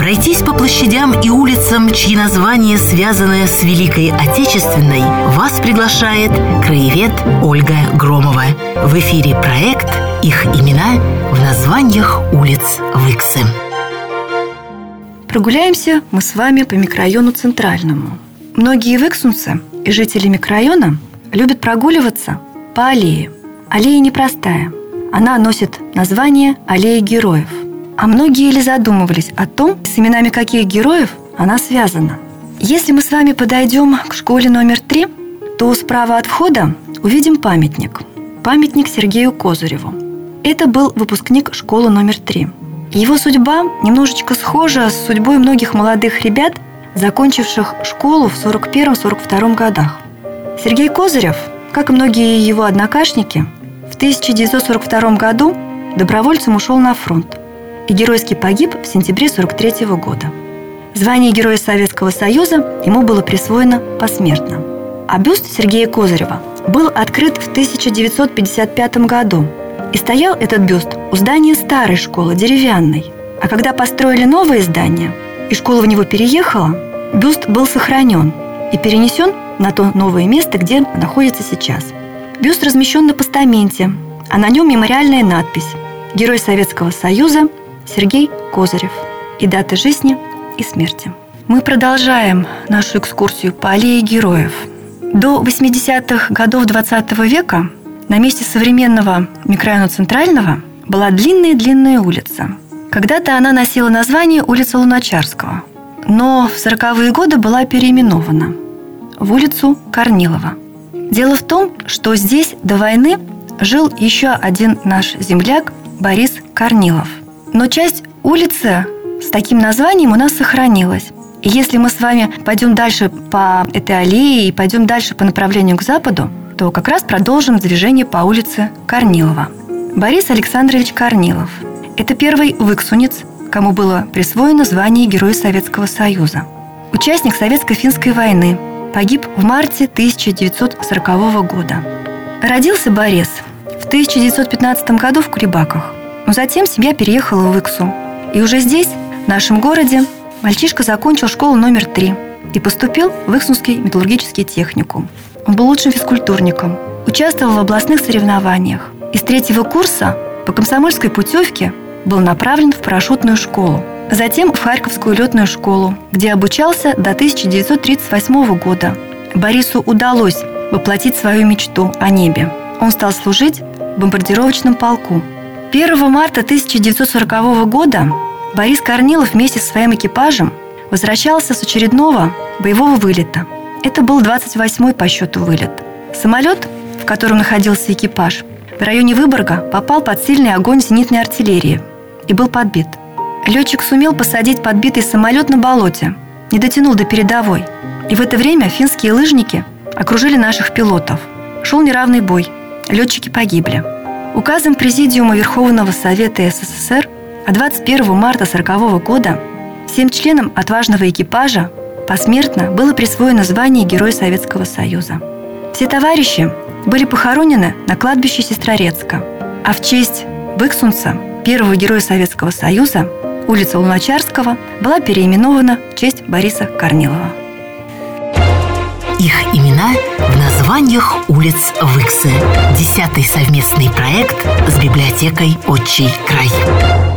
Пройтись по площадям и улицам, чьи названия связаны с Великой Отечественной, вас приглашает краевед Ольга Громова. В эфире проект «Их имена в названиях улиц Выксы». Прогуляемся мы с вами по микрорайону Центральному. Многие выксунцы и жители микрорайона любят прогуливаться по аллее. Аллея непростая. Она носит название «Аллея героев». А многие ли задумывались о том, с именами каких героев она связана? Если мы с вами подойдем к школе номер 3, то справа от входа увидим памятник. Памятник Сергею Козыреву. Это был выпускник школы номер 3. Его судьба немножечко схожа с судьбой многих молодых ребят, закончивших школу в 41-42 годах. Сергей Козырев, как и многие его однокашники, в 1942 году добровольцем ушел на фронт и геройски погиб в сентябре 1943 года. Звание Героя Советского Союза ему было присвоено посмертно. А бюст Сергея Козырева был открыт в 1955 году. И стоял этот бюст у здания старой школы, деревянной. А когда построили новое здание, и школа в него переехала, бюст был сохранен и перенесен на то новое место, где находится сейчас. Бюст размещен на постаменте, а на нем мемориальная надпись «Герой Советского Союза Сергей Козырев» и дата жизни и смерти. Мы продолжаем нашу экскурсию по аллее героев. До 80-х годов 20 века на месте современного микрорайона Центрального была длинная улица. Когда-то она носила название улица Луначарского, но в 40-е годы была переименована в улицу Корнилова. Дело в том, что здесь до войны жил еще один наш земляк Борис Корнилов. Но часть улицы с таким названием у нас сохранилась. И если мы с вами пойдем дальше по этой аллее и пойдем дальше по направлению к западу, то как раз продолжим движение по улице Корнилова. Борис Александрович Корнилов – это первый выксунец, кому было присвоено звание Героя Советского Союза. Участник Советско-финской войны, погиб в марте 1940 года. Родился Борис в 1915 году в Кулебаках, но затем семья переехала в Выксу. И уже здесь, в нашем городе, мальчишка закончил школу номер 3 и поступил в Выксунский металлургический техникум. Он был лучшим физкультурником, участвовал в областных соревнованиях и с 3-го курса по комсомольской путевке был направлен в парашютную школу. Затем в Харьковскую летную школу, где обучался до 1938 года. Борису удалось воплотить свою мечту о небе. Он стал служить в бомбардировочном полку. 1 марта 1940 года Борис Корнилов вместе со своим экипажем возвращался с очередного боевого вылета. Это был 28-й по счету вылет. Самолет, в котором находился экипаж, в районе Выборга попал под сильный огонь зенитной артиллерии и был подбит. Летчик сумел посадить подбитый самолет на болоте, не дотянул до передовой. И в это время финские лыжники окружили наших пилотов. Шел неравный бой. Летчики погибли. Указом Президиума Верховного Совета СССР от 21 марта 1940 года всем членам отважного экипажа посмертно было присвоено звание Героя Советского Союза. Все товарищи были похоронены на кладбище Сестрорецка, а в честь выксунца, первого Героя Советского Союза, улица Луначарского была переименована в честь Бориса Корнилова. Их имена в названиях улиц Выксы. 10-й совместный проект с библиотекой «Отчий край».